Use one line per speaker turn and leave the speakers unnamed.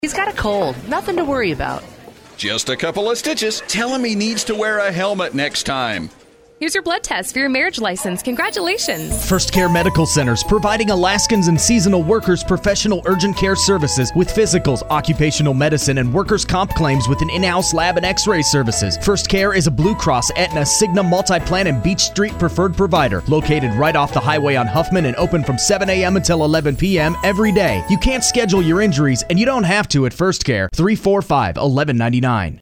He's got a cold, nothing to worry about.
Just a couple of stitches. Tell him he needs to wear a helmet next time.
Here's your blood test for your marriage license. Congratulations.
First Care Medical Centers, providing Alaskans and seasonal workers professional urgent care services with physicals, occupational medicine, and workers' comp claims with an in-house lab and x-ray services. First Care is a Blue Cross, Aetna, Cigna, Multiplan, and Beach Street preferred provider. Located right off the highway on Huffman and open from 7 a.m. until 11 p.m. every day. You can't schedule your injuries, and you don't have to at First Care. 345-1199.